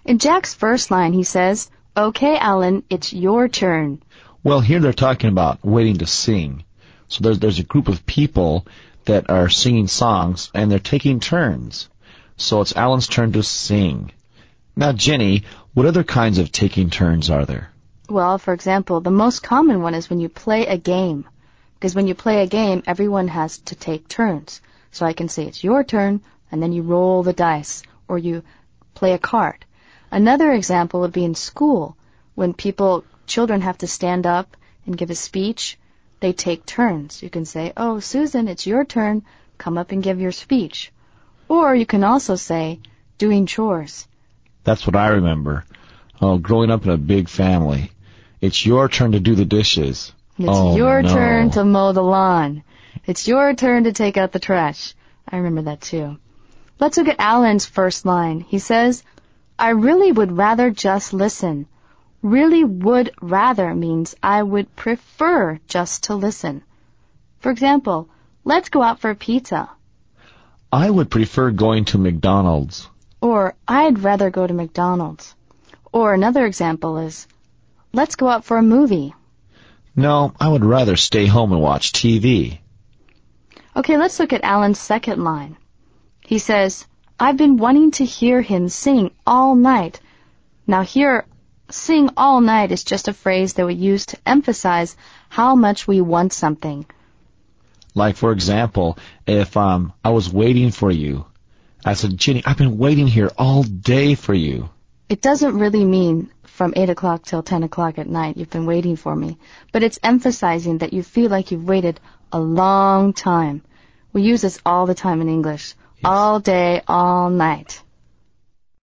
In Jack's first line, he says, "Okay, Alan, it's your turn." Well, here they're talking about waiting to sing. So there's a group of people that are singing songs, and they're taking turns. So it's Alan's turn to sing. Now, Jenny, what other kinds of taking turns are there? Well, for example, the most common one is when you play a game. Because when you play a game, everyone has to take turns. So I can say it's your turn, and then you roll the dice, or you play a card. Another example would be in school, when children have to stand up and give a speech. They take turns. You can say, "Oh, Susan, it's your turn. Come up and give your speech." Or you can also say, doing chores. That's what I remember. Oh, growing up in a big family. It's your turn to do the dishes. It's your turn to mow the lawn. It's your turn to take out the trash. I remember that too. Let's look at Alan's first line. He says, "I really would rather just listen." Really would rather means I would prefer just to listen. For example, let's go out for pizza. I would prefer going to McDonald's. Or I'd rather go to McDonald's. Or another example is, let's go out for a movie. No, I would rather stay home and watch TV. Okay, let's look at Alan's second line. He says, "I've been wanting to hear him sing all night." Now here, sing all night is just a phrase that we use to emphasize how much we want something. Like, for example, if I was waiting for you, I said, "Jenny, I've been waiting here all day for you." It doesn't really mean from 8 o'clock till 10 o'clock at night you've been waiting for me, but it's emphasizing that you feel like you've waited a long time. We use this all the time in English. Yes. All day, all night.